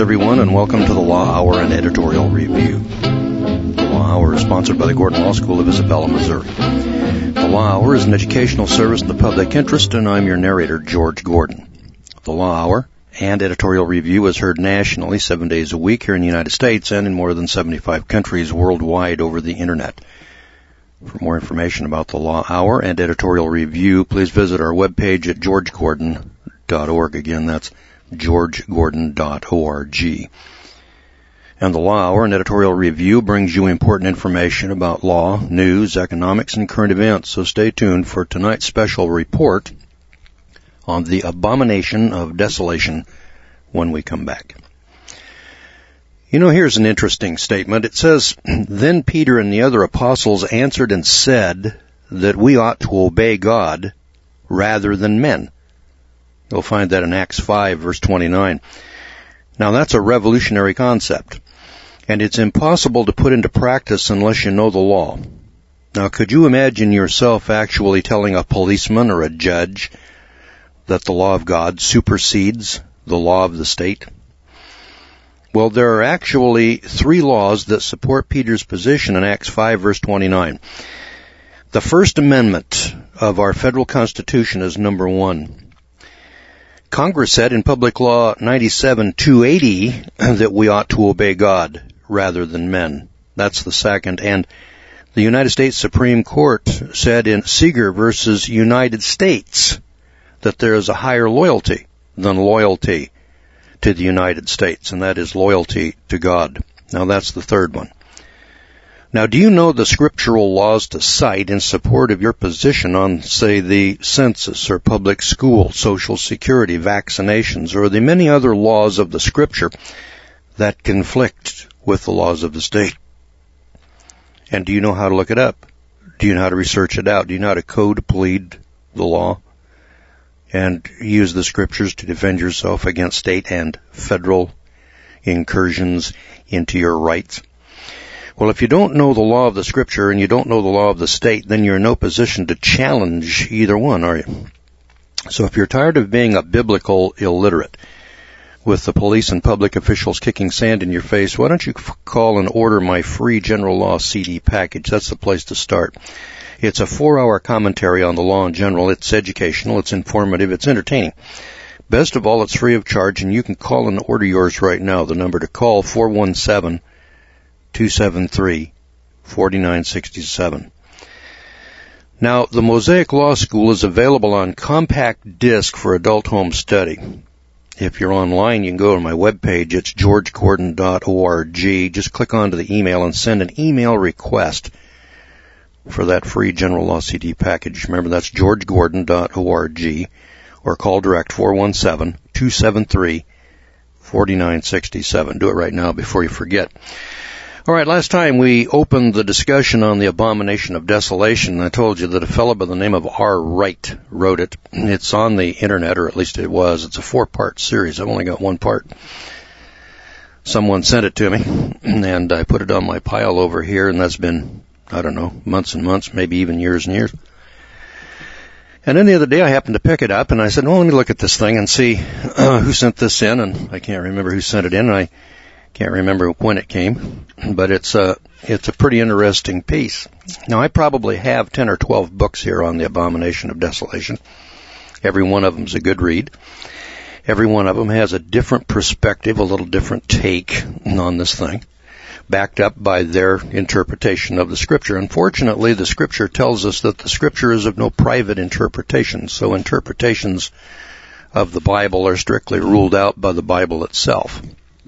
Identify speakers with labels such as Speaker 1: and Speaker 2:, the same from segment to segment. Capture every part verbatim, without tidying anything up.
Speaker 1: everyone, and welcome to the Law Hour and Editorial Review. The Law Hour is sponsored by the Gordon Law School of Isabella, Missouri. The Law Hour is an educational service in the public interest, and I'm your narrator, George Gordon. The Law Hour and Editorial Review is heard nationally seven days a week here in the United States and in more than seventy-five countries worldwide over the Internet. For more information about the Law Hour and Editorial Review, please visit our webpage at george gordon dot org. Again, that's george gordon dot org. And the Law Hour and Editorial Review brings you important information about law, news, economics, and current events. So stay tuned for tonight's special report on the abomination of desolation when we come back. You know, here's an interesting statement. It says, "Then Peter and the other apostles answered and said that we ought to obey God rather than men." You'll find that in Acts five, verse twenty-nine. Now, that's a revolutionary concept, and it's impossible to put into practice unless you know the law. Now, could you imagine yourself actually telling a policeman or a judge that the law of God supersedes the law of the state? Well, there are actually three laws that support Peter's position in Acts five, verse twenty-nine. The First Amendment of our federal Constitution is number one. Congress said in Public Law ninety-seven two eighty that we ought to obey God rather than men. That's the second. And the United States Supreme Court said in Seeger versus United States that there is a higher loyalty than loyalty to the United States, and that is loyalty to God. Now, that's the third one. Now, do you know the scriptural laws to cite in support of your position on, say, the census or public school, Social Security, vaccinations, or the many other laws of the Scripture that conflict with the laws of the state? And do you know how to look it up? Do you know how to research it out? Do you know how to code plead the law and use the Scriptures to defend yourself against state and federal incursions into your rights? Well, if you don't know the law of the Scripture and you don't know the law of the state, then you're in no position to challenge either one, are you? So if you're tired of being a biblical illiterate with the police and public officials kicking sand in your face, why don't you call and order my free general law C D package? That's the place to start. It's a four-hour commentary on the law in general. It's educational, it's informative, it's entertaining. Best of all, it's free of charge, and you can call and order yours right now. The number to call, four one seven, two seven three, four nine six seven. Now, the Mosaic Law School is available on compact disc for adult home study. If you're online, you can go to my webpage. It's george gordon dot org. Just click onto the email and send an email request for that free general law C D package. Remember, that's george gordon dot org, or call direct four one seven, two seven three, four nine six seven. Do it right now before you forget. All right, last time we opened the discussion on the abomination of desolation. I told you that a fellow by the name of R. Wright wrote it. It's on the Internet, or at least it was. It's a four-part series. I've only got one part. Someone sent it to me, and I put it on my pile over here, and that's been, I don't know, months and months, maybe even years and years. And then the other day I happened to pick it up, and I said, well, let me look at this thing and see uh, who sent this in, and I can't remember who sent it in, and I can't remember when it came, but it's a, it's a pretty interesting piece. Now, I probably have ten or twelve books here on the abomination of desolation. Every one of them is a good read. Every one of them has a different perspective, a little different take on this thing, backed up by their interpretation of the Scripture. Unfortunately, the Scripture tells us that the Scripture is of no private interpretation, so interpretations of the Bible are strictly ruled out by the Bible itself.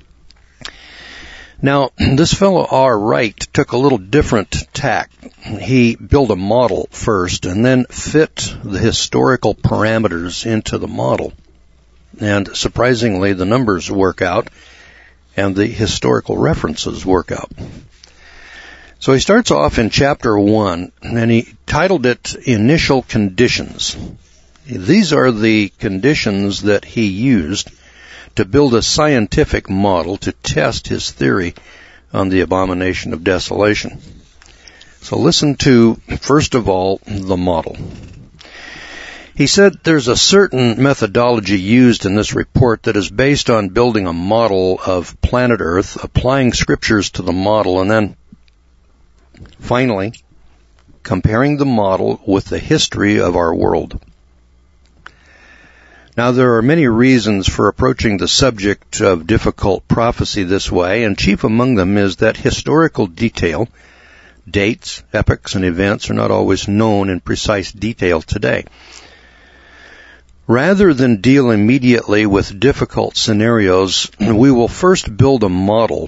Speaker 1: Now, this fellow R. Wright took a little different tack. He built a model first and then fit the historical parameters into the model. And surprisingly, the numbers work out and the historical references work out. So he starts off in chapter one, and he titled it Initial Conditions. These are the conditions that he used to build a scientific model to test his theory on the abomination of desolation. So listen to, first of all, the model. He said there's a certain methodology used in this report that is based on building a model of planet Earth, applying scriptures to the model, and then finally comparing the model with the history of our world. Now, there are many reasons for approaching the subject of difficult prophecy this way, and chief among them is that historical detail, dates, epochs, and events are not always known in precise detail today. Rather than deal immediately with difficult scenarios, we will first build a model,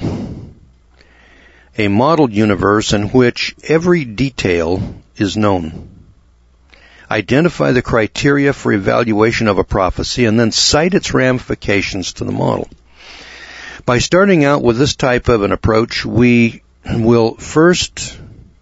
Speaker 1: a model universe in which every detail is known. Identify the criteria for evaluation of a prophecy, and then cite its ramifications to the model. By starting out with this type of an approach, we will first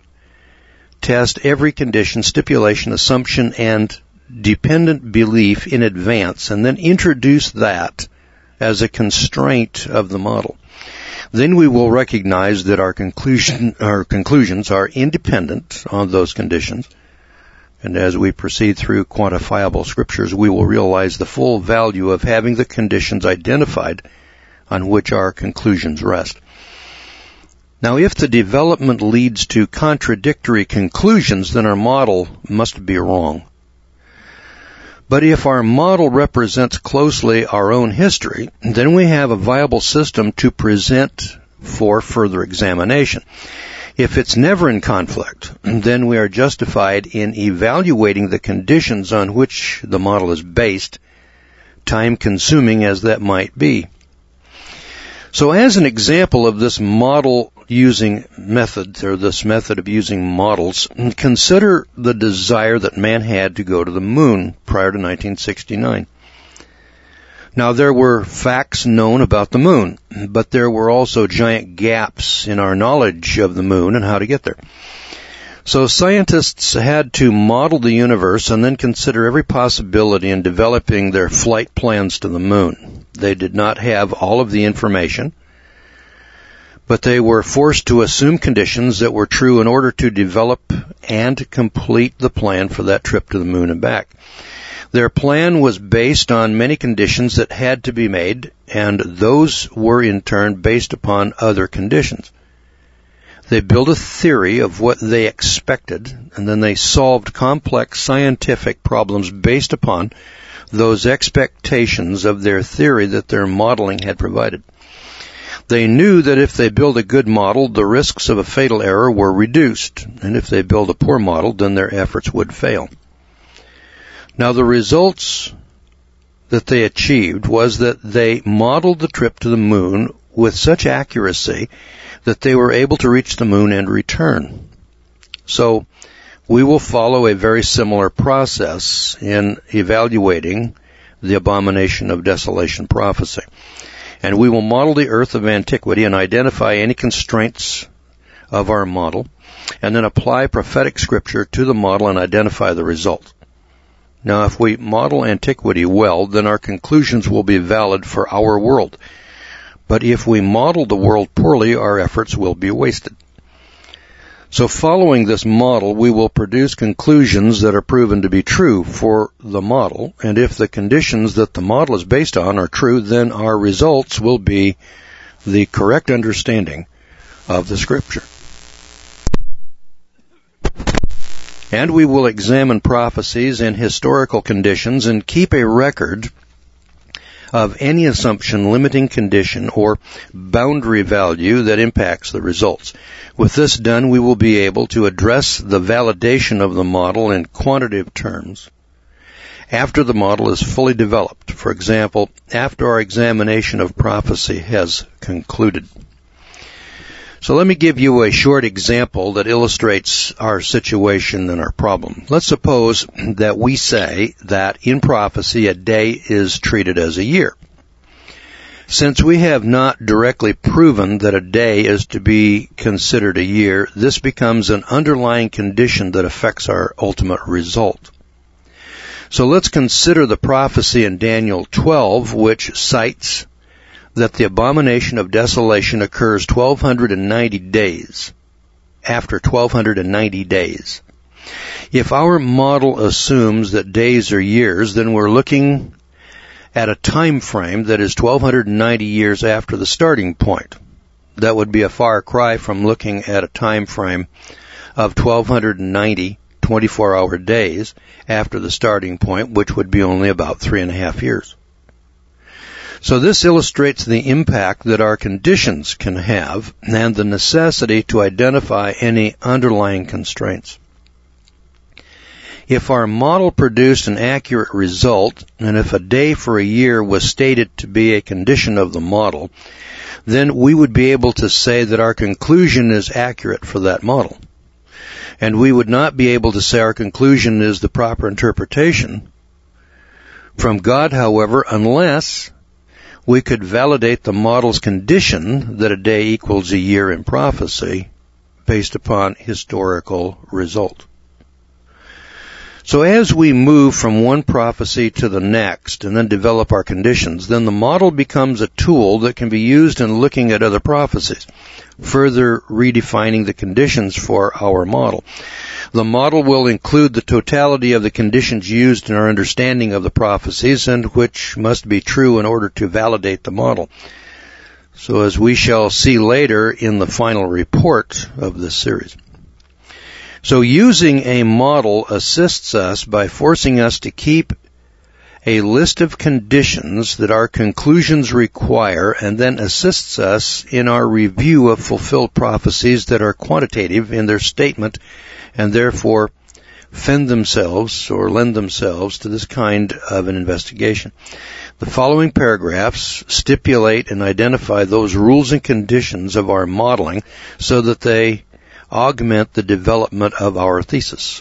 Speaker 1: test every condition, stipulation, assumption, and dependent belief in advance, and then introduce that as a constraint of the model. Then we will recognize that our conclusion, our conclusions are independent of those conditions. And as we proceed through quantifiable scriptures, we will realize the full value of having the conditions identified on which our conclusions rest. Now, if the development leads to contradictory conclusions, then our model must be wrong. But if our model represents closely our own history, then we have a viable system to present for further examination. If it's never in conflict, then we are justified in evaluating the conditions on which the model is based, time-consuming as that might be. So as an example of this model-using method, or this method of using models, consider the desire that man had to go to the moon prior to nineteen sixty-nine. Now, there were facts known about the moon, but there were also giant gaps in our knowledge of the moon and how to get there. So scientists had to model the universe and then consider every possibility in developing their flight plans to the moon. They did not have all of the information, but they were forced to assume conditions that were true in order to develop and complete the plan for that trip to the moon and back. Their plan was based on many conditions that had to be made, and those were in turn based upon other conditions. They built a theory of what they expected, and then they solved complex scientific problems based upon those expectations of their theory that their modeling had provided. They knew that if they built a good model, the risks of a fatal error were reduced, and if they built a poor model, then their efforts would fail. Now, the results that they achieved was that they modeled the trip to the moon with such accuracy that they were able to reach the moon and return. So, we will follow a very similar process in evaluating the abomination of desolation prophecy. And we will model the earth of antiquity and identify any constraints of our model, and then apply prophetic scripture to the model and identify the result. Now, if we model antiquity well, then our conclusions will be valid for our world. But if we model the world poorly, our efforts will be wasted. So following this model, we will produce conclusions that are proven to be true for the model, and if the conditions that the model is based on are true, then our results will be the correct understanding of the scripture. And we will examine prophecies and historical conditions and keep a record of any assumption, limiting condition, or boundary value that impacts the results. With this done, we will be able to address the validation of the model in quantitative terms after the model is fully developed. For example, after our examination of prophecy has concluded. So let me give you a short example that illustrates our situation and our problem. Let's suppose that we say that in prophecy a day is treated as a year. Since we have not directly proven that a day is to be considered a year, this becomes an underlying condition that affects our ultimate result. So let's consider the prophecy in Daniel twelve, which cites that the abomination of desolation occurs twelve ninety days, after twelve ninety days. If our model assumes that days are years, then we're looking at a time frame that is twelve ninety years after the starting point. That would be a far cry from looking at a time frame of twelve ninety twenty-four hour days after the starting point, which would be only about three and a half years. So this illustrates the impact that our conditions can have and the necessity to identify any underlying constraints. If our model produced an accurate result, and if a day for a year was stated to be a condition of the model, then we would be able to say that our conclusion is accurate for that model. And we would not be able to say our conclusion is the proper interpretation from God, however, unless we could validate the model's condition that a day equals a year in prophecy based upon historical result. So as we move from one prophecy to the next and then develop our conditions, then the model becomes a tool that can be used in looking at other prophecies, further redefining the conditions for our model. The model will include the totality of the conditions used in our understanding of the prophecies and which must be true in order to validate the model. So as we shall see later in the final report of this series. So using a model assists us by forcing us to keep a list of conditions that our conclusions require and then assists us in our review of fulfilled prophecies that are quantitative in their statement and therefore fend themselves or lend themselves to this kind of an investigation. The following paragraphs stipulate and identify those rules and conditions of our modeling so that they augment the development of our thesis.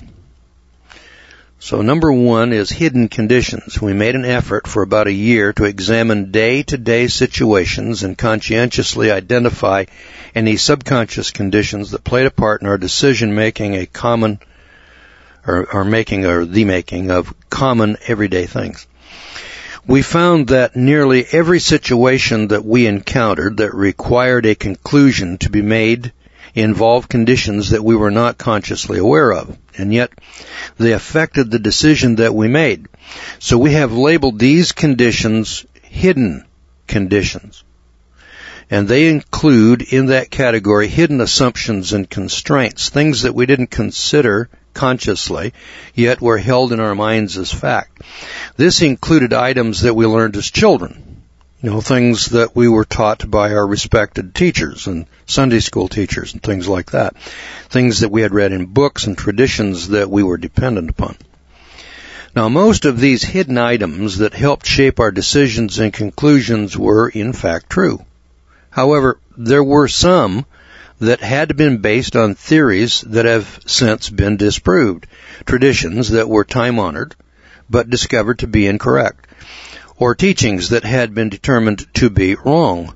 Speaker 1: So number one is hidden conditions. We made an effort for about a year to examine day-to-day situations and conscientiously identify any subconscious conditions that played a part in our decision-making, a common, or, or making, or the making of common everyday things. We found that nearly every situation that we encountered that required a conclusion to be made involved conditions that we were not consciously aware of, and yet they affected the decision that we made. So we have labeled these conditions hidden conditions, and they include in that category hidden assumptions and constraints, things that we didn't consider consciously, yet were held in our minds as fact. This included items that we learned as children. You know, things that we were taught by our respected teachers and Sunday school teachers and things like that. Things that we had read in books and traditions that we were dependent upon. Now, most of these hidden items that helped shape our decisions and conclusions were, in fact, true. However, there were some that had been based on theories that have since been disproved, traditions that were time-honored but discovered to be incorrect, or teachings that had been determined to be wrong.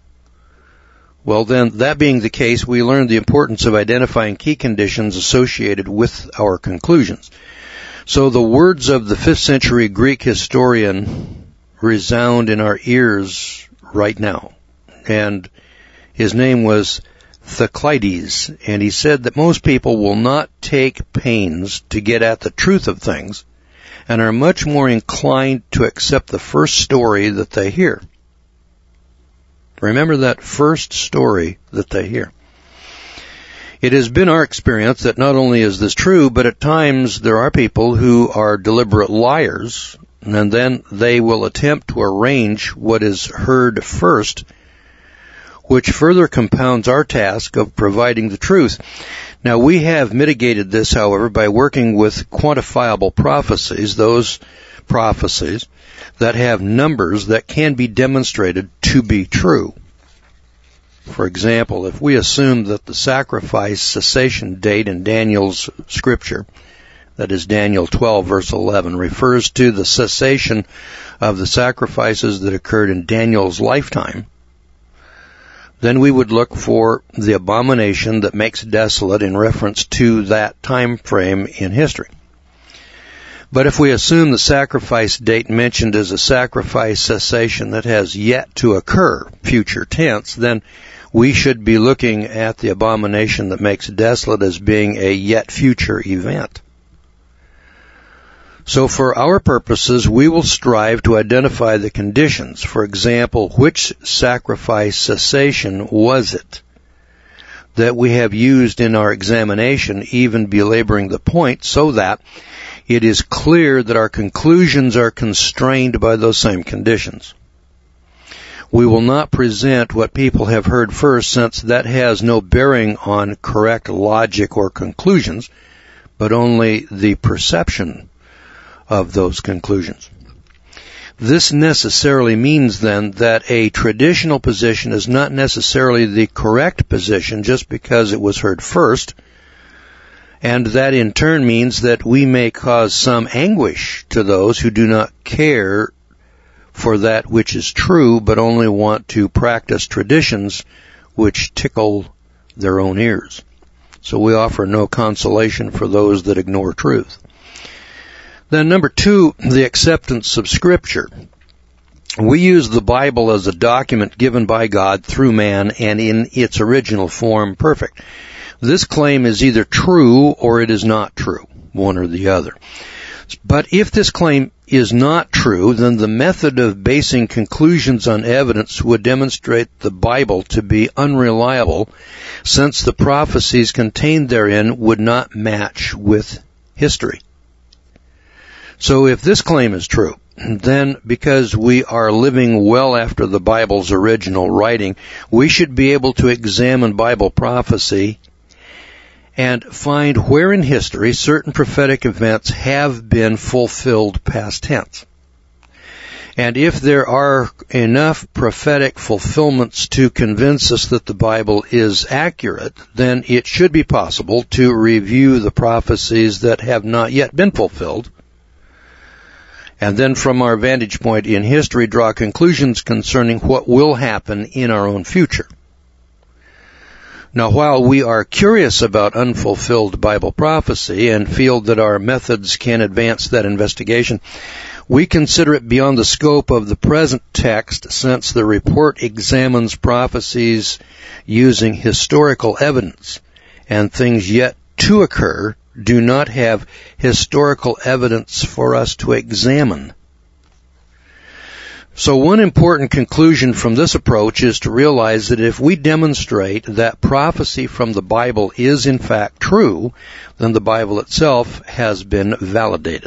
Speaker 1: Well, then, that being the case, we learned the importance of identifying key conditions associated with our conclusions. So the words of the fifth century Greek historian resound in our ears right now. And his name was Thucydides, and he said that most people will not take pains to get at the truth of things and are much more inclined to accept the first story that they hear. Remember that first story that they hear. It has been our experience that not only is this true, but at times there are people who are deliberate liars, and then they will attempt to arrange what is heard first, which further compounds our task of providing the truth. Now, we have mitigated this, however, by working with quantifiable prophecies, those prophecies that have numbers that can be demonstrated to be true. For example, if we assume that the sacrifice cessation date in Daniel's scripture, that is Daniel twelve, verse eleven, refers to the cessation of the sacrifices that occurred in Daniel's lifetime, then we would look for the abomination that makes desolate in reference to that time frame in history. But if we assume the sacrifice date mentioned is a sacrifice cessation that has yet to occur, future tense, then we should be looking at the abomination that makes desolate as being a yet future event. So for our purposes, we will strive to identify the conditions. For example, which sacrifice cessation was it that we have used in our examination, even belaboring the point, so that it is clear that our conclusions are constrained by those same conditions. We will not present what people have heard first, since that has no bearing on correct logic or conclusions, but only the perception of those conclusions. This necessarily means then that a traditional position is not necessarily the correct position just because it was heard first, and that in turn means that we may cause some anguish to those who do not care for that which is true, but only want to practice traditions which tickle their own ears. So we offer no consolation for those that ignore truth. Then number two, the acceptance of Scripture. We use the Bible as a document given by God through man and in its original form perfect. This claim is either true or it is not true, one or the other. But if this claim is not true, then the method of basing conclusions on evidence would demonstrate the Bible to be unreliable, since the prophecies contained therein would not match with history. So if this claim is true, then because we are living well after the Bible's original writing, we should be able to examine Bible prophecy and find where in history certain prophetic events have been fulfilled past tense. And if there are enough prophetic fulfillments to convince us that the Bible is accurate, then it should be possible to review the prophecies that have not yet been fulfilled, and then from our vantage point in history draw conclusions concerning what will happen in our own future. Now, while we are curious about unfulfilled Bible prophecy and feel that our methods can advance that investigation, we consider it beyond the scope of the present text, since the report examines prophecies using historical evidence, and things yet to occur do not have historical evidence for us to examine. So one important conclusion from this approach is to realize that if we demonstrate that prophecy from the Bible is in fact true, then the Bible itself has been validated.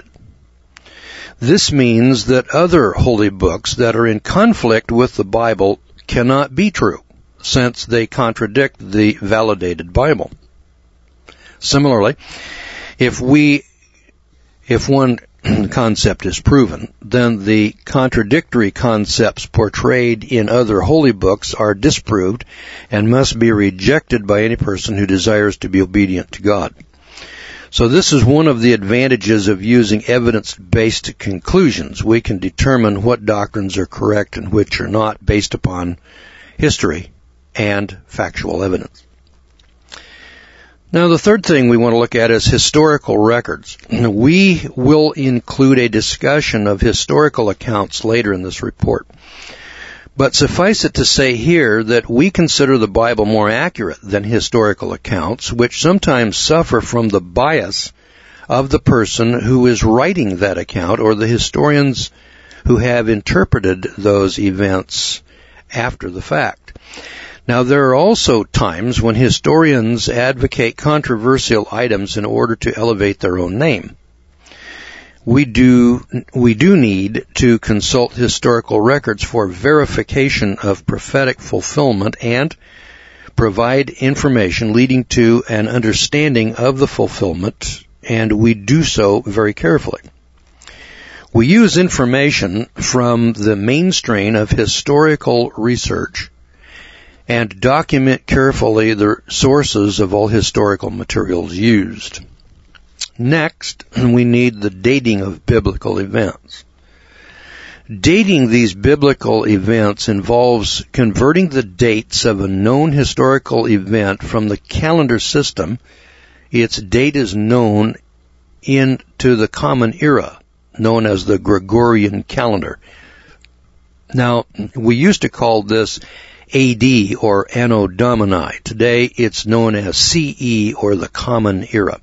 Speaker 1: This means that other holy books that are in conflict with the Bible cannot be true, since they contradict the validated Bible. Similarly, if we, if one concept is proven, then the contradictory concepts portrayed in other holy books are disproved and must be rejected by any person who desires to be obedient to God. So this is one of the advantages of using evidence-based conclusions. We can determine what doctrines are correct and which are not based upon history and factual evidence. Now, the third thing we want to look at is historical records. We will include a discussion of historical accounts later in this report. But suffice it to say here that we consider the Bible more accurate than historical accounts, which sometimes suffer from the bias of the person who is writing that account or the historians who have interpreted those events after the fact. Now, there are also times when historians advocate controversial items in order to elevate their own name. We do, we do need to consult historical records for verification of prophetic fulfillment and provide information leading to an understanding of the fulfillment, and we do so very carefully. We use information from the mainstream of historical research and document carefully the sources of all historical materials used. Next, we need the dating of biblical events. Dating these biblical events involves converting the dates of a known historical event from the calendar system. Its date is known into the common era, known as the Gregorian calendar. Now, we used to call this A D or Anno Domini. Today it's known as C E or the Common Era.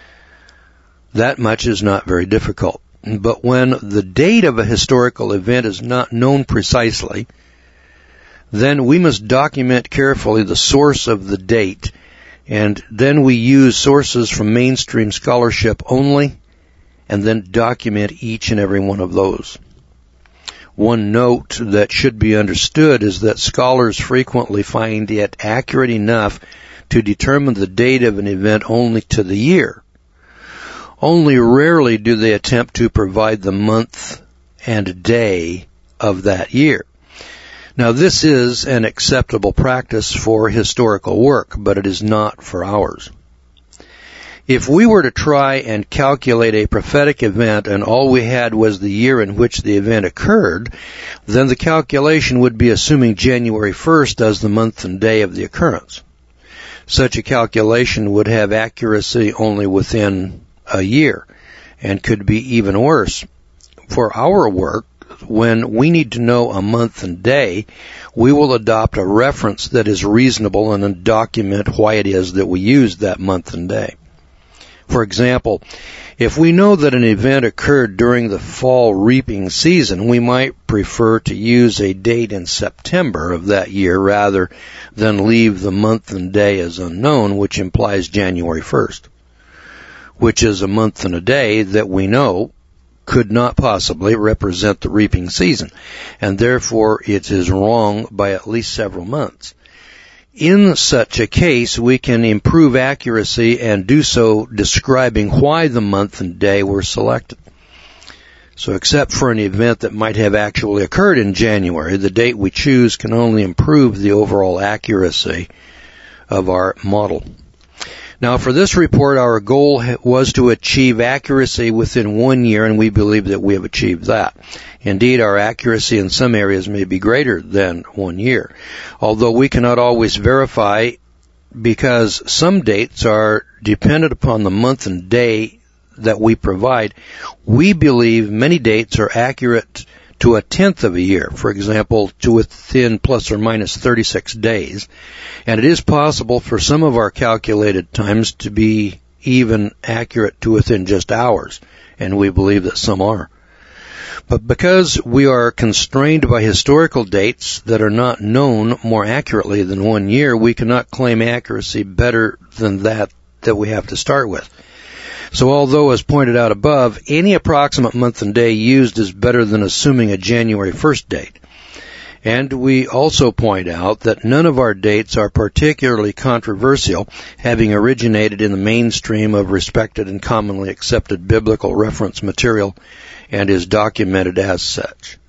Speaker 1: That much is not very difficult. But when the date of a historical event is not known precisely, then we must document carefully the source of the date, and then we use sources from mainstream scholarship only, and then document each and every one of those. One note that should be understood is that scholars frequently find it accurate enough to determine the date of an event only to the year. Only rarely do they attempt to provide the month and day of that year. Now, this is an acceptable practice for historical work, but it is not for ours. If we were to try and calculate a prophetic event and all we had was the year in which the event occurred, then the calculation would be assuming January first as the month and day of the occurrence. Such a calculation would have accuracy only within a year, and could be even worse. For our work, when we need to know a month and day, we will adopt a reference that is reasonable and then document why it is that we use that month and day. For example, if we know that an event occurred during the fall reaping season, we might prefer to use a date in September of that year rather than leave the month and day as unknown, which implies January first. Which is a month and a day that we know could not possibly represent the reaping season, and therefore it is wrong by at least several months. In such a case, we can improve accuracy and do so describing why the month and day were selected. So except for an event that might have actually occurred in January, the date we choose can only improve the overall accuracy of our model. Now, for this report, our goal was to achieve accuracy within one year, and we believe that we have achieved that. Indeed, our accuracy in some areas may be greater than one year, although we cannot always verify because some dates are dependent upon the month and day that we provide. We believe many dates are accurate to a tenth of a year, for example, to within plus or minus thirty-six days. And it is possible for some of our calculated times to be even accurate to within just hours, and we believe that some are. But because we are constrained by historical dates that are not known more accurately than one year, we cannot claim accuracy better than that that we have to start with. So although, as pointed out above, any approximate month and day used is better than assuming a January first date. And we also point out that none of our dates are particularly controversial, having originated in the mainstream of respected and commonly accepted biblical reference material and is documented as such.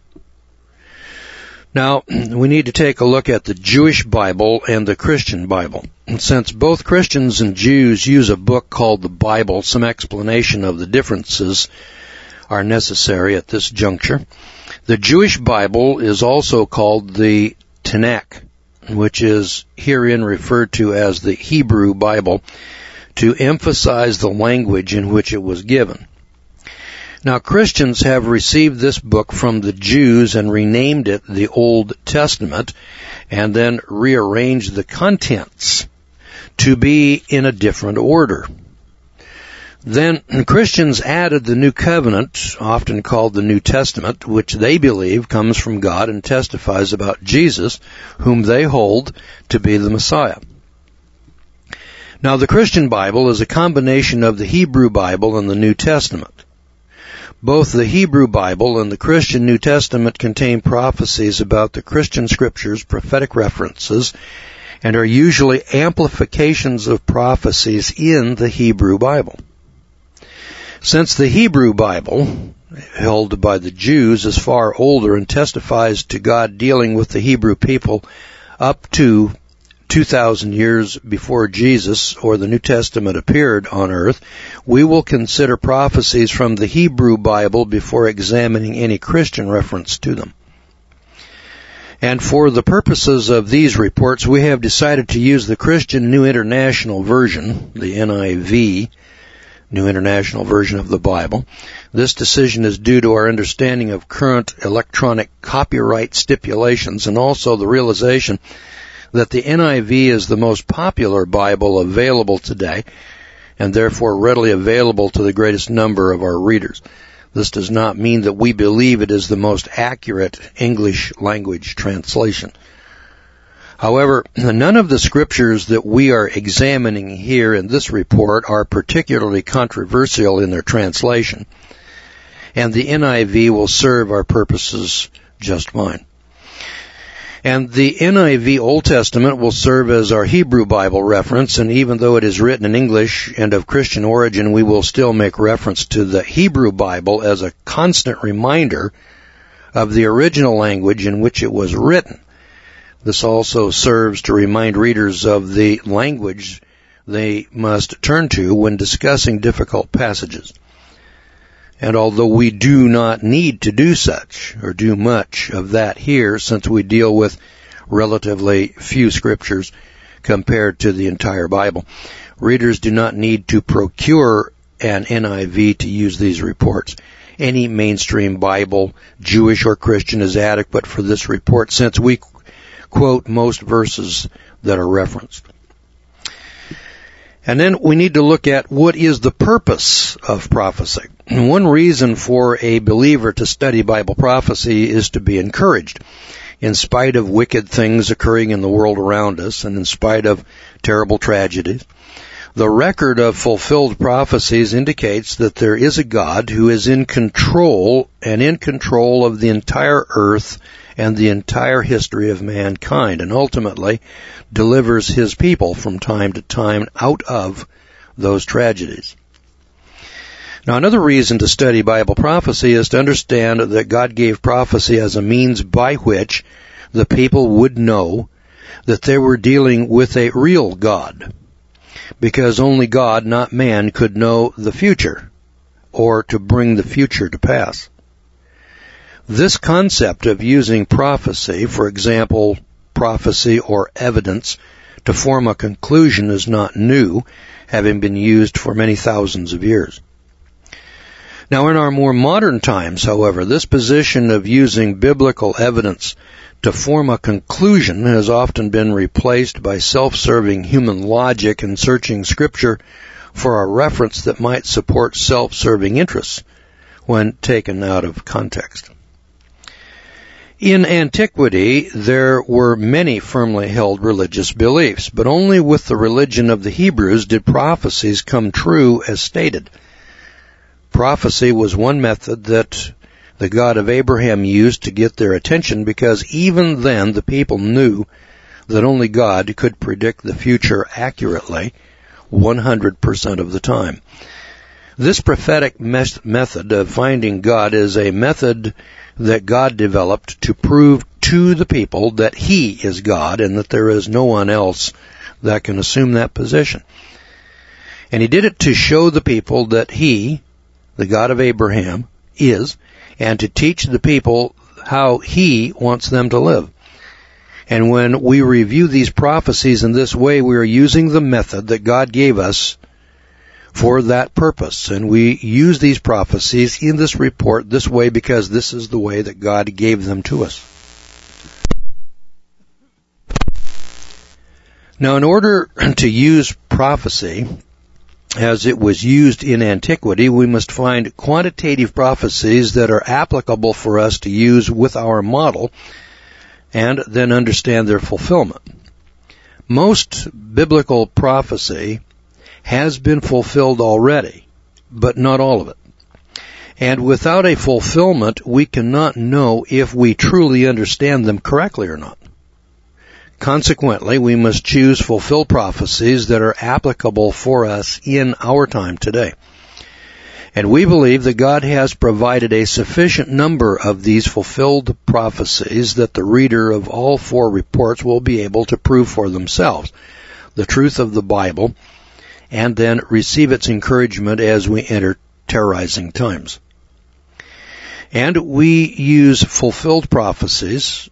Speaker 1: Now, we need to take a look at the Jewish Bible and the Christian Bible. And since both Christians and Jews use a book called the Bible, some explanation of the differences are necessary at this juncture. The Jewish Bible is also called the Tanakh, which is herein referred to as the Hebrew Bible, to emphasize the language in which it was given. Now, Christians have received this book from the Jews and renamed it the Old Testament, and then rearranged the contents to be in a different order. Then Christians added the New Covenant, often called the New Testament, which they believe comes from God and testifies about Jesus, whom they hold to be the Messiah. Now, the Christian Bible is a combination of the Hebrew Bible and the New Testament. Both the Hebrew Bible and the Christian New Testament contain prophecies about the Christian Scriptures, prophetic references, and are usually amplifications of prophecies in the Hebrew Bible. Since the Hebrew Bible, held by the Jews, is far older and testifies to God dealing with the Hebrew people up to two thousand years before Jesus or the New Testament appeared on earth, we will consider prophecies from the Hebrew Bible before examining any Christian reference to them. And for the purposes of these reports, we have decided to use the Christian New International Version, the N I V, New International Version of the Bible. This decision is due to our understanding of current electronic copyright stipulations and also the realization that the N I V is the most popular Bible available today and therefore readily available to the greatest number of our readers. This does not mean that we believe it is the most accurate English language translation. However, none of the scriptures that we are examining here in this report are particularly controversial in their translation, and the N I V will serve our purposes just fine. And the N I V Old Testament will serve as our Hebrew Bible reference, and even though it is written in English and of Christian origin, we will still make reference to the Hebrew Bible as a constant reminder of the original language in which it was written. This also serves to remind readers of the language they must turn to when discussing difficult passages. And although we do not need to do such, or do much of that here, since we deal with relatively few scriptures compared to the entire Bible, readers do not need to procure an N I V to use these reports. Any mainstream Bible, Jewish or Christian, is adequate for this report, since we quote most verses that are referenced. And then we need to look at what is the purpose of prophecy. And one reason for a believer to study Bible prophecy is to be encouraged. In spite of wicked things occurring in the world around us, and in spite of terrible tragedies, the record of fulfilled prophecies indicates that there is a God who is in control, and in control of the entire earth and the entire history of mankind, and ultimately delivers his people from time to time out of those tragedies. Now, another reason to study Bible prophecy is to understand that God gave prophecy as a means by which the people would know that they were dealing with a real God, because only God, not man, could know the future or to bring the future to pass. This concept of using prophecy, for example, prophecy or evidence, to form a conclusion is not new, having been used for many thousands of years. Now, in our more modern times, however, this position of using biblical evidence to form a conclusion has often been replaced by self-serving human logic and searching Scripture for a reference that might support self-serving interests when taken out of context. In antiquity, there were many firmly held religious beliefs, but only with the religion of the Hebrews did prophecies come true as stated. Prophecy was one method that the God of Abraham used to get their attention, because even then the people knew that only God could predict the future accurately one hundred percent of the time. This prophetic mes- method of finding God is a method that God developed to prove to the people that He is God and that there is no one else that can assume that position. And He did it to show the people that He, the God of Abraham, is, and to teach the people how He wants them to live. And when we review these prophecies in this way, we are using the method that God gave us for that purpose. And we use these prophecies in this report this way because this is the way that God gave them to us. Now, in order to use prophecy as it was used in antiquity, we must find quantitative prophecies that are applicable for us to use with our model and then understand their fulfillment. Most biblical prophecy has been fulfilled already, but not all of it. And without a fulfillment, we cannot know if we truly understand them correctly or not. Consequently, we must choose fulfilled prophecies that are applicable for us in our time today. And we believe that God has provided a sufficient number of these fulfilled prophecies that the reader of all four reports will be able to prove for themselves the truth of the Bible and then receive its encouragement as we enter terrorizing times. And we use fulfilled prophecies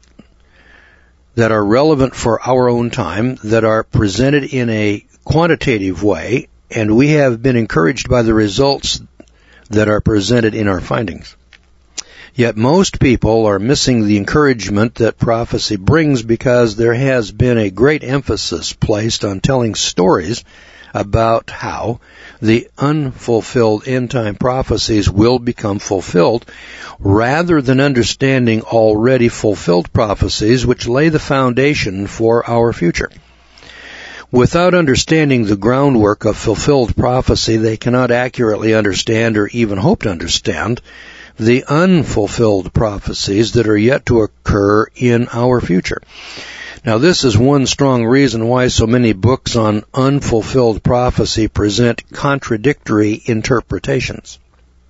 Speaker 1: that are relevant for our own time, that are presented in a quantitative way, and we have been encouraged by the results that are presented in our findings. Yet most people are missing the encouragement that prophecy brings because there has been a great emphasis placed on telling stories about how the unfulfilled end-time prophecies will become fulfilled, rather than understanding already fulfilled prophecies which lay the foundation for our future. Without understanding the groundwork of fulfilled prophecy, they cannot accurately understand or even hope to understand the unfulfilled prophecies that are yet to occur in our future. Now, this is one strong reason why so many books on unfulfilled prophecy present contradictory interpretations.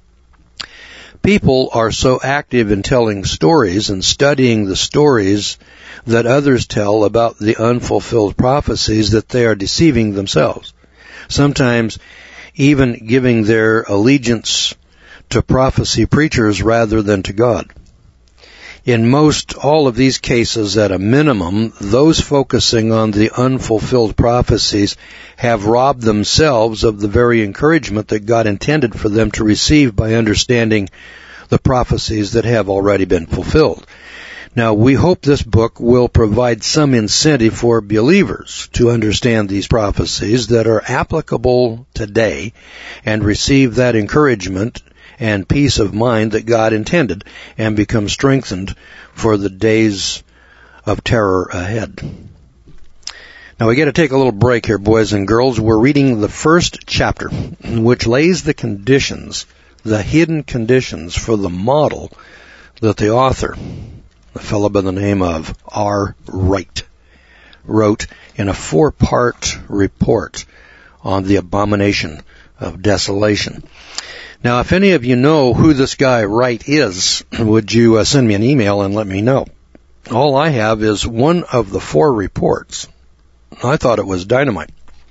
Speaker 1: People are so active in telling stories and studying the stories that others tell about the unfulfilled prophecies that they are deceiving themselves, sometimes even giving their allegiance to prophecy preachers rather than to God. In most all of these cases, at a minimum, those focusing on the unfulfilled prophecies have robbed themselves of the very encouragement that God intended for them to receive by understanding the prophecies that have already been fulfilled. Now, we hope this book will provide some incentive for believers to understand these prophecies that are applicable today and receive that encouragement and peace of mind that God intended, and become strengthened for the days of terror ahead. Now we got to take a little break here, boys and girls. We're reading the first chapter, which lays the conditions, the hidden conditions for the model that the author, a fellow by the name of R. Wright, wrote in a four-part report on the abomination of desolation. Now, if any of you know who this guy Wright is, would you uh, send me an email and let me know? All I have is one of the four reports. I thought it was dynamite.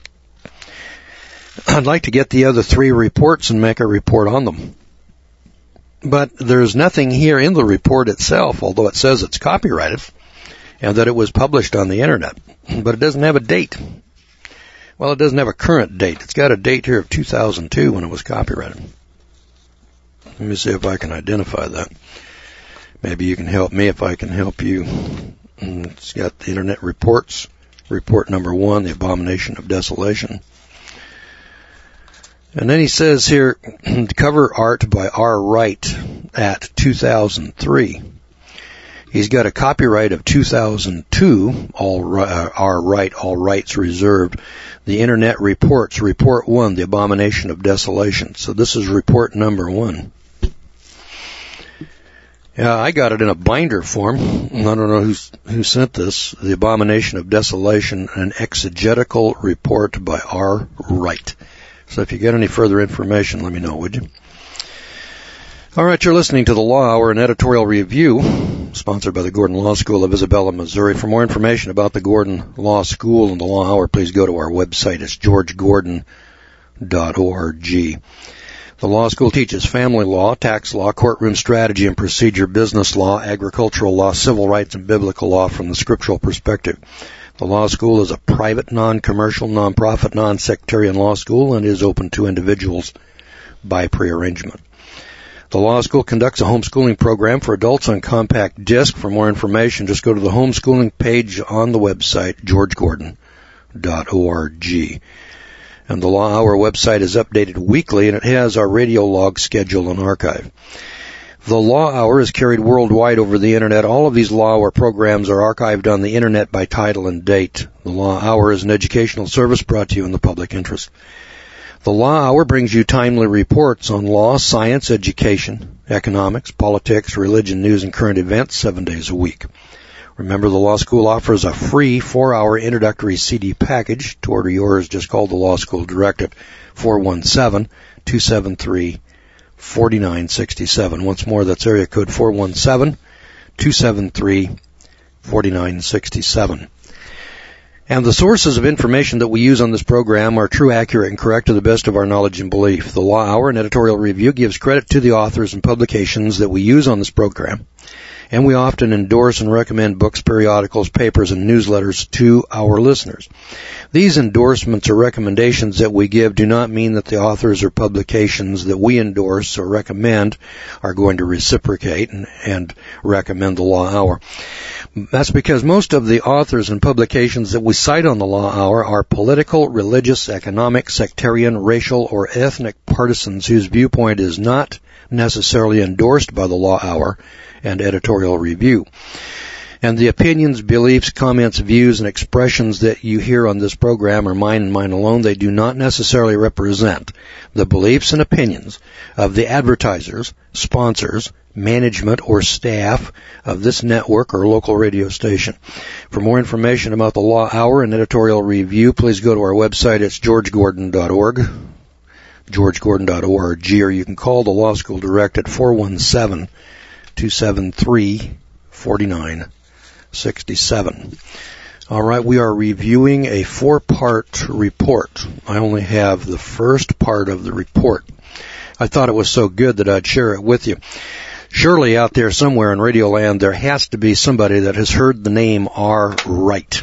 Speaker 1: I'd like to get the other three reports and make a report on them. But there's nothing here in the report itself, although it says it's copyrighted and that it was published on the Internet. But it doesn't have a date. Well, it doesn't have a current date. It's got a date here of two thousand two when it was copyrighted. Let me see if I can identify that. Maybe you can help me if I can help you. It's got the Internet reports. Report number one, the abomination of desolation. And then he says here, cover art by R. Wright at two thousand three. He's got a copyright of two thousand two, all uh, R. Wright, all rights reserved. The Internet reports, report one, the abomination of desolation. So this is report number one. Yeah, I got it in a binder form. I don't know who's, who sent this. The Abomination of Desolation, an exegetical report by R. Wright. So if you get any further information, let me know, would you? All right, you're listening to the Law Hour, an editorial review sponsored by the Gordon Law School of Isabella, Missouri. For more information about the Gordon Law School and the Law Hour, please go to our website. It's george gordon dot org. The law school teaches family law, tax law, courtroom strategy and procedure, business law, agricultural law, civil rights, and biblical law from the scriptural perspective. The law school is a private, non-commercial, non-profit, non-sectarian law school and is open to individuals by prearrangement. The law school conducts a homeschooling program for adults on compact disc. For more information, just go to the homeschooling page on the website, george gordon dot org. And the Law Hour website is updated weekly, and it has our radio log schedule and archive. The Law Hour is carried worldwide over the Internet. All of these Law Hour programs are archived on the Internet by title and date. The Law Hour is an educational service brought to you in the public interest. The Law Hour brings you timely reports on law, science, education, economics, politics, religion, news, and current events seven days a week. Remember, the Law School offers a free four-hour introductory C D package. To order yours, just call the Law School direct at four one seven, two seven three, four nine six seven. Once more, that's area code four one seven, two seven three, four nine six seven. And the sources of information that we use on this program are true, accurate, and correct to the best of our knowledge and belief. The Law Hour and editorial review gives credit to the authors and publications that we use on this program and we often endorse and recommend books, periodicals, papers, and newsletters to our listeners. These endorsements or recommendations that we give do not mean that the authors or publications that we endorse or recommend are going to reciprocate and, and recommend the Law Hour. That's because most of the authors and publications that we cite on the Law Hour are political, religious, economic, sectarian, racial, or ethnic partisans whose viewpoint is not necessarily endorsed by the Law Hour and editorial review. And the opinions, beliefs, comments, views, and expressions that you hear on this program are mine and mine alone. They do not necessarily represent the beliefs and opinions of the advertisers, sponsors, management, or staff of this network or local radio station. For more information about the Law Hour and editorial review, please go to our website. It's george gordon dot org, george gordon dot org, or you can call the Law School Direct at four one seven, two seven three, four nine six seven. All right, we are reviewing a four-part report. I only have the first part of the report. I thought it was so good that I'd share it with you. Surely out there somewhere in Radioland there has to be somebody that has heard the name R. Wright.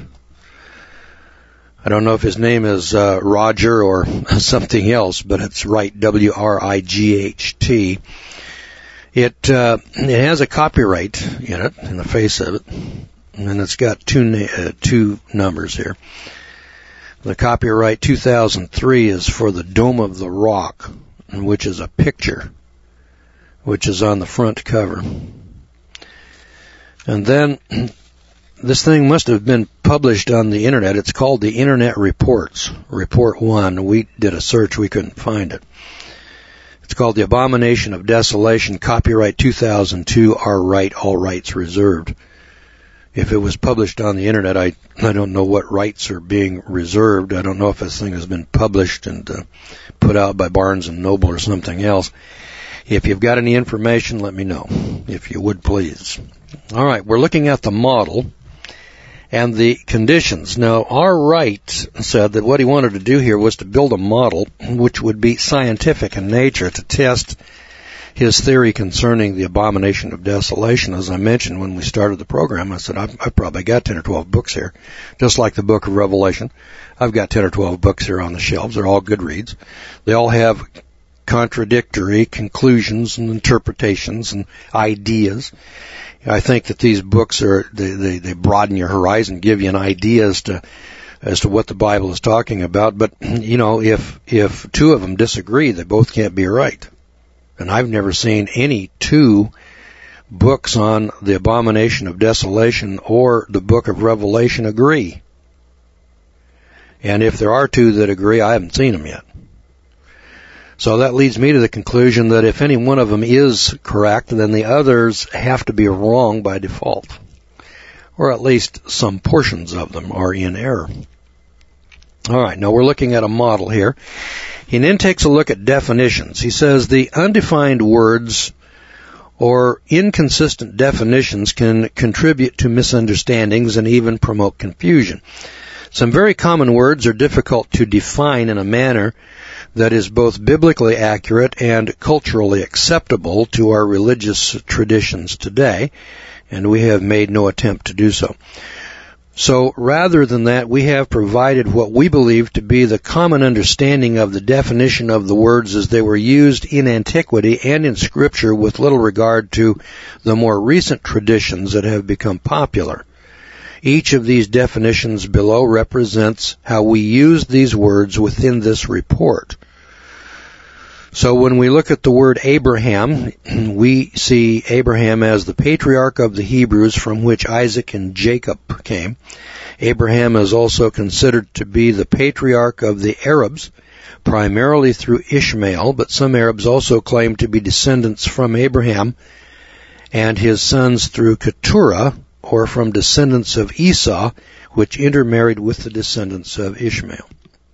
Speaker 1: I don't know if his name is uh, Roger or something else, but it's Wright, W R I G H T. It, uh, it has a copyright in it, in the face of it. And it's got two uh, two numbers here. The copyright two thousand three is for the Dome of the Rock, which is a picture, which is on the front cover. And then this thing must have been published on the Internet. It's called the Internet Reports, Report one. We did a search. We couldn't find it. It's called The Abomination of Desolation, copyright two thousand two, R. Wright, all rights reserved. If it was published on the Internet, I I don't know what rights are being reserved. I don't know if this thing has been published and uh, put out by Barnes and Noble or something else. If you've got any information, let me know, if you would please. All right, we're looking at the model and the conditions. Now, R. Wright said that what he wanted to do here was to build a model which would be scientific in nature to test his theory concerning the abomination of desolation. As I mentioned when we started the program, I said, I've, I've probably got ten or twelve books here, just like the book of Revelation. I've got ten or twelve books here on the shelves. They're all good reads. They all have contradictory conclusions and interpretations and ideas. I think that these books are, they, they, they broaden your horizon, give you an idea as to as to what the Bible is talking about. But, you know, if if two of them disagree, they both can't be right. And I've never seen any two books on the abomination of desolation or the book of Revelation agree. And if there are two that agree, I haven't seen them yet. So that leads me to the conclusion that if any one of them is correct, then the others have to be wrong by default. Or at least some portions of them are in error. All right, now we're looking at a model here. He then takes a look at definitions. He says the undefined words or inconsistent definitions can contribute to misunderstandings and even promote confusion. Some very common words are difficult to define in a manner that is both biblically accurate and culturally acceptable to our religious traditions today, and we have made no attempt to do so. So rather than that, we have provided what we believe to be the common understanding of the definition of the words as they were used in antiquity and in Scripture, with little regard to the more recent traditions that have become popular. Each of these definitions below represents how we use these words within this report. So when we look at the word Abraham, we see Abraham as the patriarch of the Hebrews from which Isaac and Jacob came. Abraham is also considered to be the patriarch of the Arabs, primarily through Ishmael, but some Arabs also claim to be descendants from Abraham and his sons through Keturah, or from descendants of Esau, which intermarried with the descendants of Ishmael.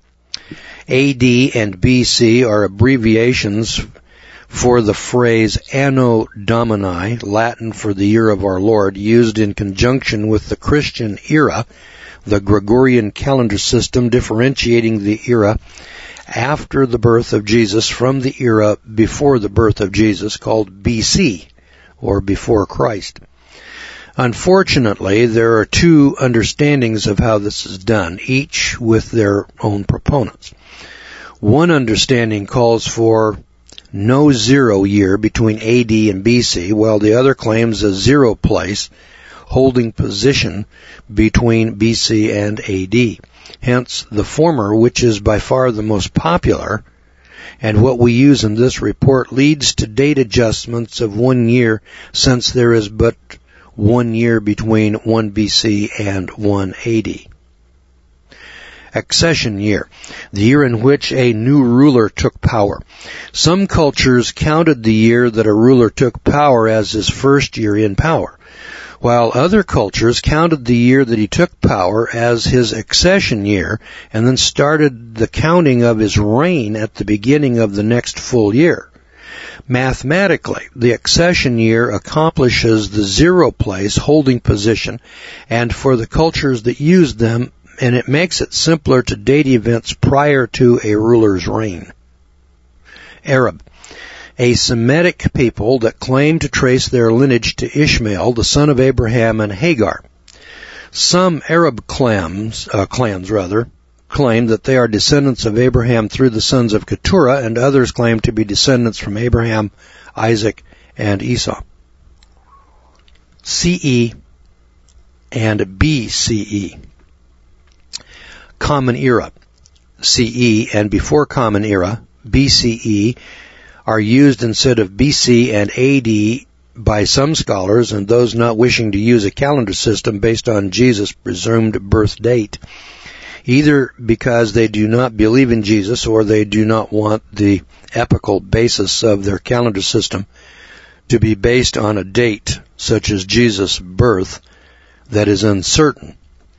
Speaker 1: A D and B C are abbreviations for the phrase Anno Domini, Latin for the year of our Lord, used in conjunction with the Christian era, the Gregorian calendar system, differentiating the era after the birth of Jesus from the era before the birth of Jesus, called B C, or before Christ. Unfortunately, there are two understandings of how this is done, each with their own proponents. One understanding calls for no zero year between A D and B C, while the other claims a zero place holding position between B C and A D. Hence, the former, which is by far the most popular, and what we use in this report, leads to date adjustments of one year, since there is but one year between one B C and one A D. Accession year, the year in which a new ruler took power. Some cultures counted the year that a ruler took power as his first year in power, while other cultures counted the year that he took power as his accession year and then started the counting of his reign at the beginning of the next full year. Mathematically, the accession year accomplishes the zero place holding position, and for the cultures that use them, and it makes it simpler to date events prior to a ruler's reign. Arab, a Semitic people that claim to trace their lineage to Ishmael, the son of Abraham and Hagar. Some Arab clans, uh, clans rather, claim that they are descendants of Abraham through the sons of Keturah, and others claim to be descendants from Abraham, Isaac, and Esau. C E and B C E. Common Era, C E, and before Common Era, B C E, are used instead of B C and A D by some scholars and those not wishing to use a calendar system based on Jesus' presumed birth date, either because they do not believe in Jesus or they do not want the epical basis of their calendar system to be based on a date, such as Jesus' birth, that is uncertain.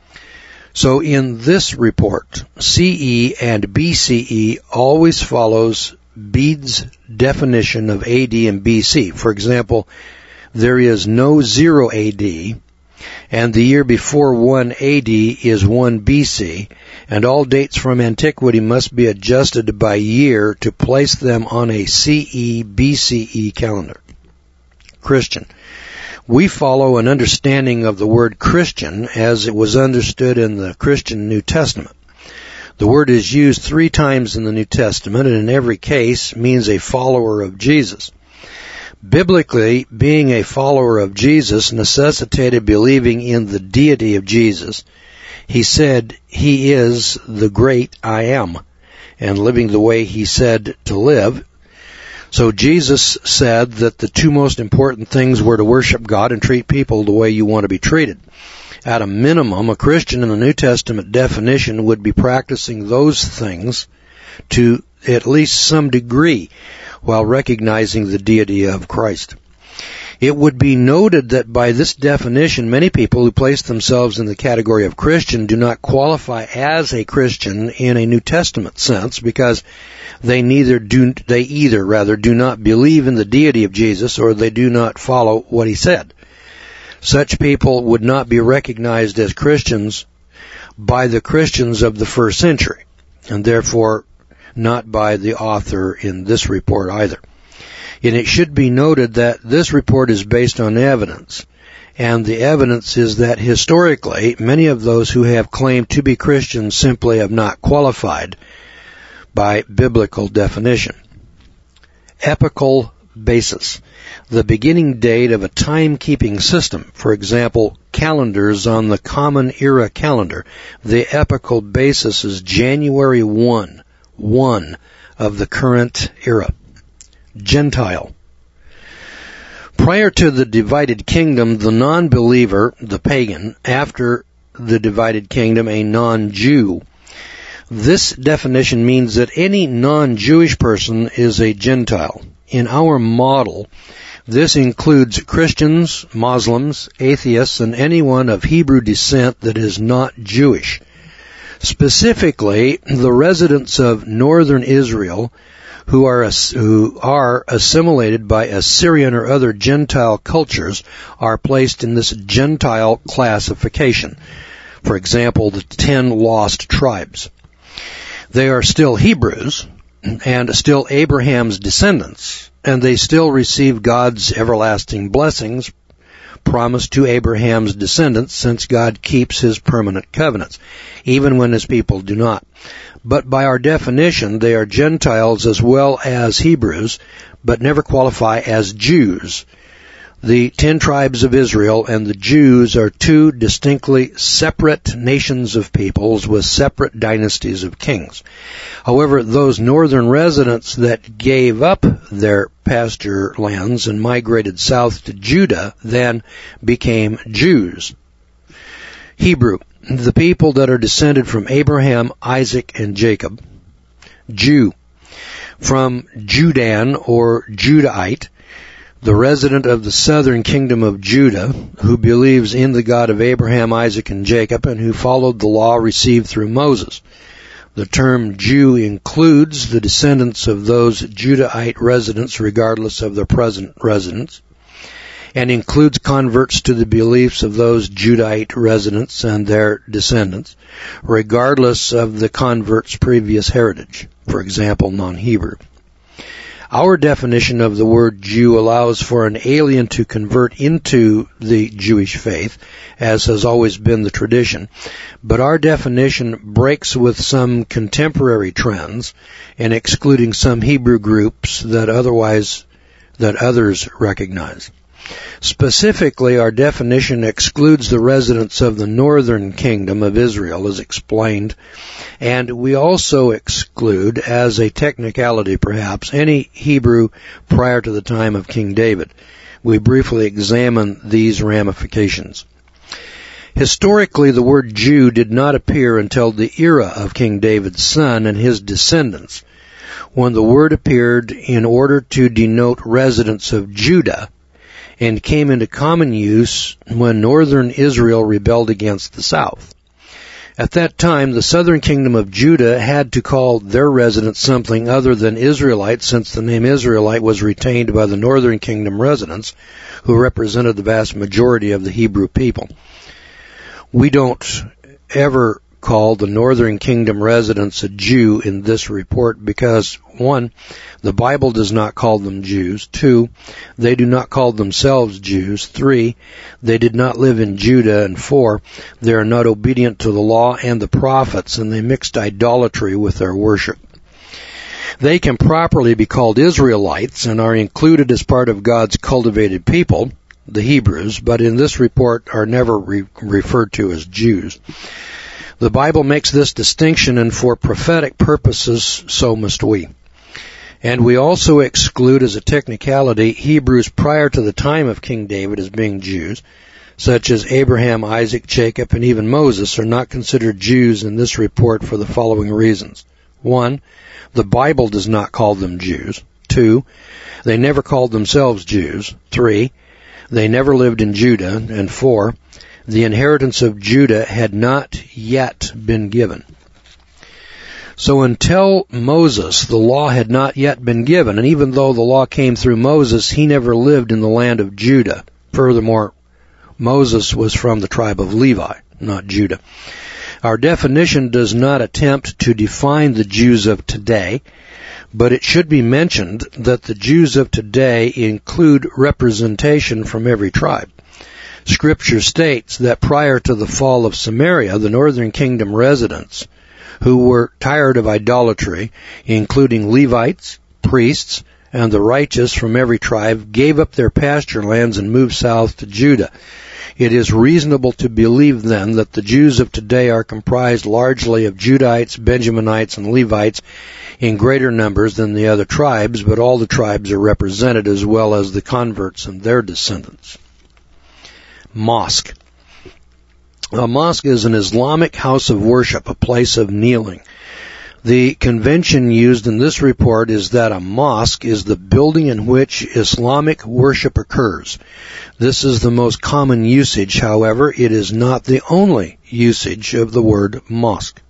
Speaker 1: So in this report, C E and B C E always follows Bede's definition of A D and B C. For example, there is no zero A D, and the year before one A D is one B C, and all dates from antiquity must be adjusted by year to place them on a C E B C E calendar. Christian. We follow an understanding of the word Christian as it was understood in the Christian New Testament. The word is used three times in the New Testament, and in every case means a follower of Jesus. Biblically, being a follower of Jesus necessitated believing in the deity of Jesus. He said, "He is the great I am," and living the way he said to live. So Jesus said that the two most important things were to worship God and treat people the way you want to be treated. At a minimum, a Christian in the New Testament definition would be practicing those things to at least some degree while recognizing the deity of Christ. It would be noted that by this definition, many people who place themselves in the category of Christian do not qualify as a Christian in a New Testament sense because they neither do, they either rather do not believe in the deity of Jesus or they do not follow what he said. Such people would not be recognized as Christians by the Christians of the first century, and therefore not by the author in this report either. And it should be noted that this report is based on evidence, and the evidence is that historically many of those who have claimed to be Christians simply have not qualified by biblical definition. Epical basis, the beginning date of a timekeeping system, for example, calendars on the Common Era calendar. The epical basis is January first, one of the current era. Gentile. Prior to the divided kingdom, the non-believer, the pagan, after the divided kingdom, a non-Jew. This definition means that any non-Jewish person is a Gentile. In our model, this includes Christians, Muslims, atheists, and anyone of Hebrew descent that is not Jewish. Specifically, the residents of northern Israel who are who are assimilated by Assyrian or other Gentile cultures are placed in this Gentile classification. For example, the ten lost tribes. They are still Hebrews and still Abraham's descendants, and they still receive God's everlasting blessings, promised to Abraham's descendants, since God keeps his permanent covenants, even when his people do not. But by our definition, they are Gentiles as well as Hebrews, but never qualify as Jews. The ten tribes of Israel and the Jews are two distinctly separate nations of peoples with separate dynasties of kings. However, those northern residents that gave up their pasture lands and migrated south to Judah then became Jews. Hebrew, the people that are descended from Abraham, Isaac, and Jacob. Jew, from Judan or Judahite, the resident of the southern kingdom of Judah, who believes in the God of Abraham, Isaac, and Jacob, and who followed the law received through Moses. The term Jew includes the descendants of those Judahite residents regardless of their present residence, and includes converts to the beliefs of those Judahite residents and their descendants, regardless of the convert's previous heritage, for example, non-Hebrew. Our definition of the word Jew allows for an alien to convert into the Jewish faith, as has always been the tradition, but our definition breaks with some contemporary trends in excluding some Hebrew groups that otherwise that others recognize. Specifically, our definition excludes the residents of the northern kingdom of Israel, as explained, and we also exclude, as a technicality perhaps, any Hebrew prior to the time of King David. We briefly examine these ramifications. Historically, the word Jew did not appear until the era of King David's son and his descendants, when the word appeared in order to denote residents of Judah, and came into common use when northern Israel rebelled against the south. At that time, the southern kingdom of Judah had to call their residents something other than Israelites, since the name Israelite was retained by the northern kingdom residents, who represented the vast majority of the Hebrew people. We don't ever call the northern kingdom residents a Jew in this report because, one, the Bible does not call them Jews. Two, they do not call themselves Jews. Three, they did not live in Judah. And four, they are not obedient to the law and the prophets, and they mixed idolatry with their worship. They can properly be called Israelites and are included as part of God's cultivated people, the Hebrews, but in this report are never re- referred to as Jews. The Bible makes this distinction, and for prophetic purposes, so must we. And we also exclude, as a technicality, Hebrews prior to the time of King David as being Jews, such as Abraham, Isaac, Jacob, and even Moses are not considered Jews in this report for the following reasons. One, the Bible does not call them Jews. Two, they never called themselves Jews. Three, they never lived in Judah. And four, the inheritance of Judah had not yet been given. So until Moses, the law had not yet been given, and even though the law came through Moses, he never lived in the land of Judah. Furthermore, Moses was from the tribe of Levi, not Judah. Our definition does not attempt to define the Jews of today, but it should be mentioned that the Jews of today include representation from every tribe. Scripture states that prior to the fall of Samaria, the northern kingdom residents, who were tired of idolatry, including Levites, priests, and the righteous from every tribe, gave up their pasture lands and moved south to Judah. It is reasonable to believe, then, that the Jews of today are comprised largely of Judahites, Benjaminites, and Levites in greater numbers than the other tribes, but all the tribes are represented as well as the converts and their descendants. Mosque. A mosque is an Islamic house of worship, a place of kneeling. The convention used in this report is that a mosque is the building in which Islamic worship occurs. This is the most common usage, however, it is not the only usage of the word mosque.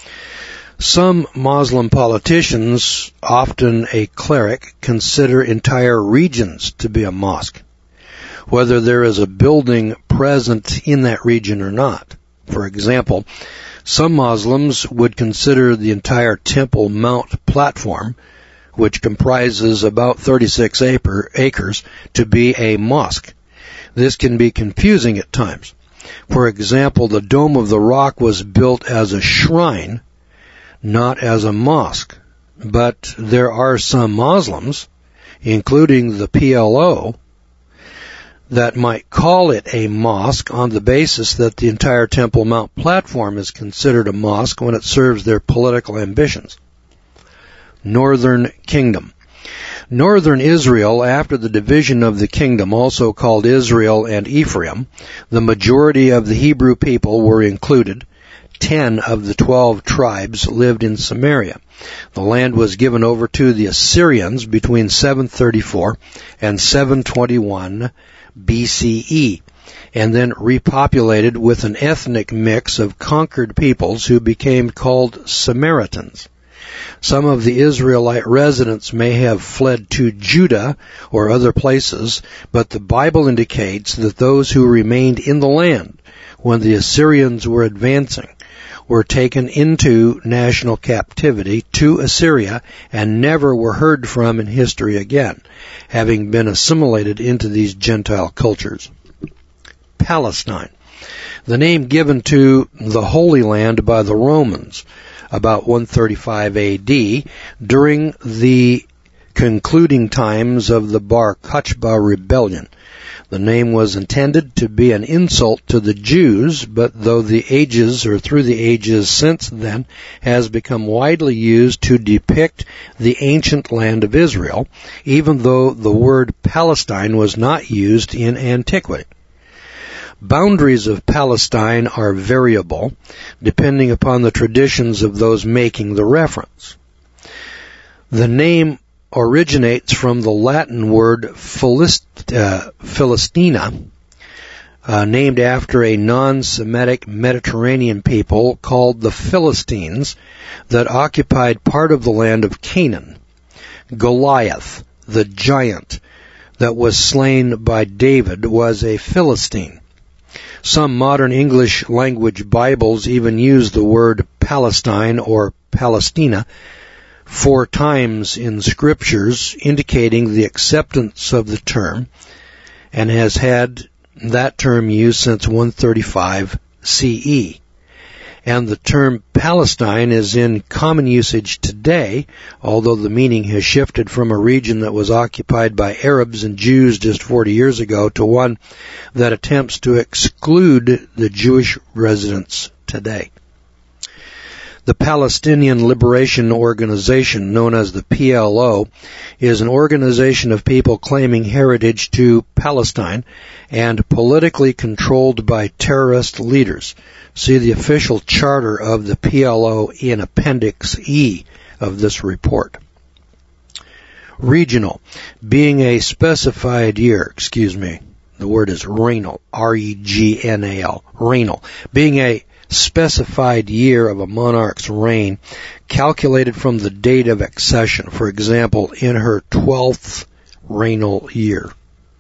Speaker 1: Some Muslim politicians, often a cleric, consider entire regions to be a mosque, whether there is a building present in that region or not. For example, some Muslims would consider the entire Temple Mount platform, which comprises about thirty-six acres, to be a mosque. This can be confusing at times. For example, the Dome of the Rock was built as a shrine, not as a mosque. But there are some Muslims, including the P L O, that might call it a mosque on the basis that the entire Temple Mount platform is considered a mosque when it serves their political ambitions. Northern Kingdom. Northern Israel, after the division of the kingdom, also called Israel and Ephraim, the majority of the Hebrew people were included. Ten of the twelve tribes lived in Samaria. The land was given over to the Assyrians between seven thirty-four and seven twenty-one B C E, and then repopulated with an ethnic mix of conquered peoples who became called Samaritans. Some of the Israelite residents may have fled to Judah or other places, but the Bible indicates that those who remained in the land when the Assyrians were advancing were taken into national captivity to Assyria and never were heard from in history again, having been assimilated into these Gentile cultures. Palestine. The name given to the Holy Land by the Romans about one thirty-five A D during the concluding times of the Bar Kokhba rebellion. The name was intended to be an insult to the Jews, but though the ages or through the ages since then has become widely used to depict the ancient land of Israel, even though the word Palestine was not used in antiquity. Boundaries of Palestine are variable, depending upon the traditions of those making the reference. The name originates from the Latin word Philist, uh, Philistina, uh, named after a non-Semitic Mediterranean people called the Philistines that occupied part of the land of Canaan. Goliath, the giant that was slain by David, was a Philistine. Some modern English language Bibles even use the word Palestine or Palestina four times in scriptures, indicating the acceptance of the term, and has had that term used since one thirty-five C E. And the term Palestine is in common usage today, although the meaning has shifted from a region that was occupied by Arabs and Jews just forty years ago to one that attempts to exclude the Jewish residents today. The Palestinian Liberation Organization, known as the P L O, is an organization of people claiming heritage to Palestine and politically controlled by terrorist leaders. See the official charter of the P L O in Appendix E of this report. Regional, being a specified year, excuse me, the word is regnal, R E G N A L, regnal, being a specified year of a monarch's reign, calculated from the date of accession, for example, in her twelfth regnal year.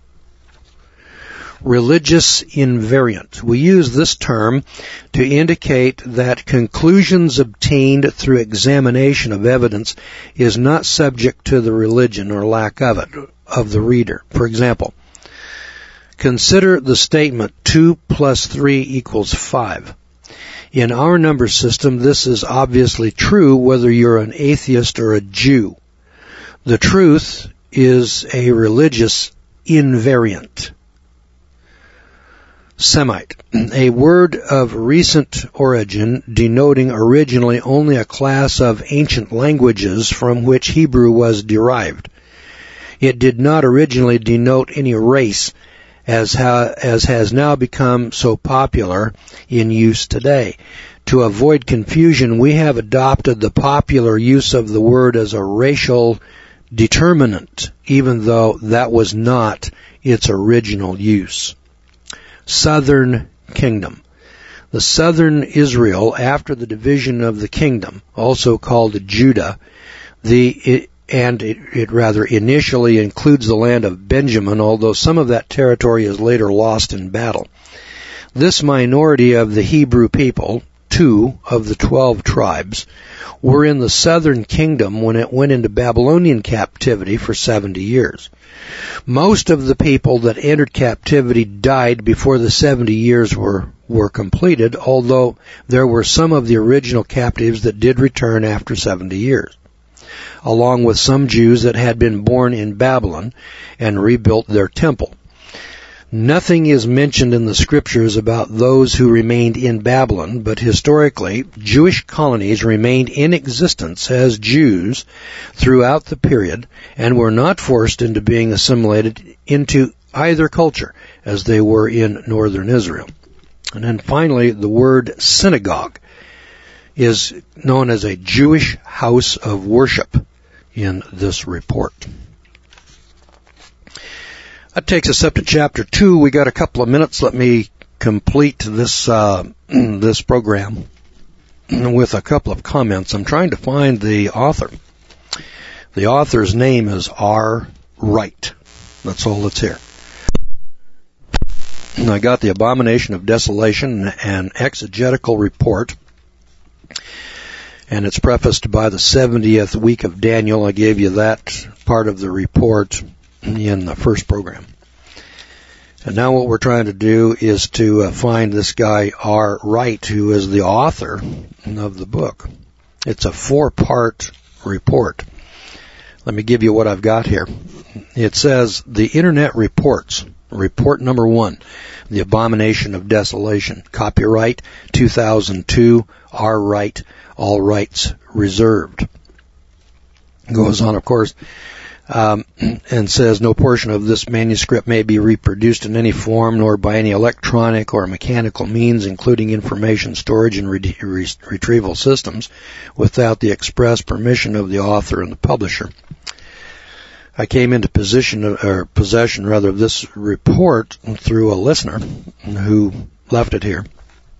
Speaker 1: Religious invariant. We use this term to indicate that conclusions obtained through examination of evidence is not subject to the religion or lack of it of the reader. For example, consider the statement two plus three equals five. In our number system, this is obviously true whether you're an atheist or a Jew. The truth is a religious invariant. Semite, a word of recent origin denoting originally only a class of ancient languages from which Hebrew was derived. It did not originally denote any race, as, ha- as has now become so popular in use today. To avoid confusion, we have adopted the popular use of the word as a racial determinant, even though that was not its original use. Southern Kingdom. The southern Israel, after the division of the kingdom, also called Judah, the it, and it, it rather initially includes the land of Benjamin, although some of that territory is later lost in battle. This minority of the Hebrew people, two of the twelve tribes were in the southern kingdom when it went into Babylonian captivity for seventy years. Most of the people that entered captivity died before the seventy years were, were completed, although there were some of the original captives that did return after seventy years, along with some Jews that had been born in Babylon and rebuilt their temple. Nothing is mentioned in the scriptures about those who remained in Babylon, but historically, Jewish colonies remained in existence as Jews throughout the period and were not forced into being assimilated into either culture as they were in northern Israel. And then finally, the word synagogue is known as a Jewish house of worship in this report. That takes us up to chapter two. We got a couple of minutes. Let me complete this uh, this program with a couple of comments. I'm trying to find the author. The author's name is R. Wright. That's all that's here. And I got the Abomination of Desolation, an exegetical report, and it's prefaced by the seventieth week of Daniel. I gave you that part of the report in the first program. And now what we're trying to do is to uh, find this guy R. Wright, who is the author of the book. It's a four-part report. Let me give you what I've got here. It says, the Internet reports, report number one, the Abomination of Desolation, copyright two thousand two, R. Wright, all rights reserved. Goes on, of course, Um, and says no portion of this manuscript may be reproduced in any form nor by any electronic or mechanical means, including information storage and re- re- retrieval systems, without the express permission of the author and the publisher. I came into position or possession rather of this report through a listener who left it here.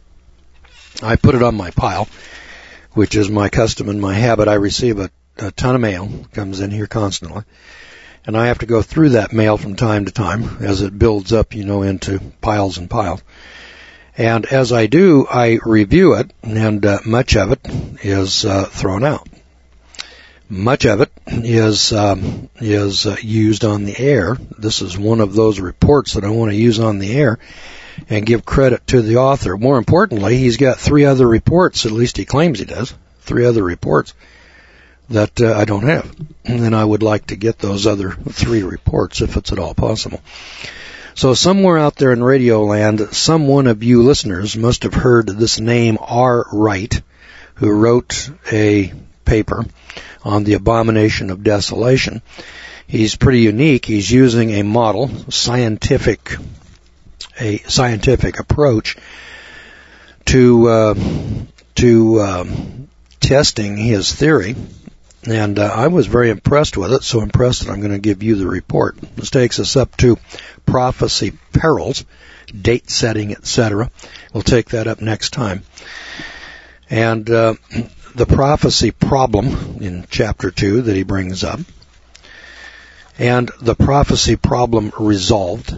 Speaker 1: I put it on my pile, which is my custom and my habit. I receive a A ton of mail comes in here constantly, and I have to go through that mail from time to time as it builds up, you know, into piles and piles. And as I do, I review it, and uh, much of it is uh, thrown out. Much of it is um, is uh, used on the air. This is one of those reports that I want to use on the air and give credit to the author. More importantly, he's got three other reports, at least he claims he does, three other reports that uh, I don't have. And I would like to get those other three reports if it's at all possible. So somewhere out there in Radio Land, some one of you listeners must have heard this name R. Wright, who wrote a paper on the Abomination of Desolation. He's pretty unique. He's using a model, scientific, a scientific approach to uh, to um, testing his theory. And uh, I was very impressed with it, so impressed that I'm going to give you the report. This takes us up to prophecy perils, date setting, et cetera. We'll take that up next time. And uh, the prophecy problem in chapter two that he brings up, and the prophecy problem resolved.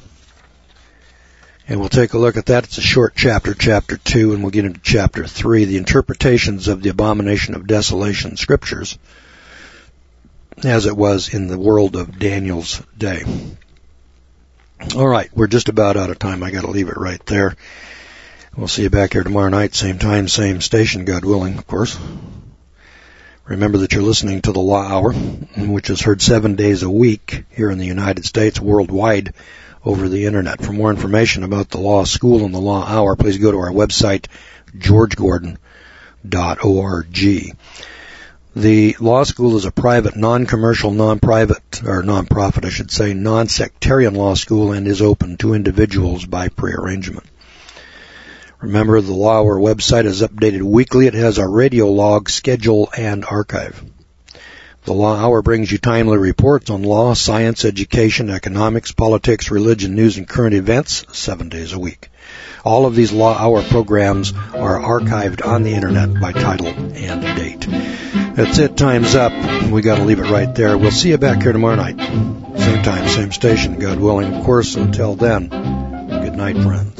Speaker 1: And we'll take a look at that. It's a short chapter, chapter two, and we'll get into chapter three, the interpretations of the Abomination of Desolation scriptures, as it was in the world of Daniel's day. All right, we're just about out of time. I got to leave it right there. We'll see you back here tomorrow night, same time, same station, God willing, of course. Remember that you're listening to the Law Hour, which is heard seven days a week here in the United States, worldwide, over the Internet. For more information about the Law School and the Law Hour, please go to our website, george gordon dot org. The Law School is a private, non-commercial, non-private, or non-profit, I should say, non-sectarian law school and is open to individuals by prearrangement. Remember, the Law Hour website is updated weekly. It has a radio log, schedule, and archive. The Law Hour brings you timely reports on law, science, education, economics, politics, religion, news, and current events seven days a week. All of these Law Hour programs are archived on the Internet by title and date. That's it. Time's up. We got to leave it right there. We'll see you back here tomorrow night. Same time, same station, God willing. Of course, until then, good night, friends.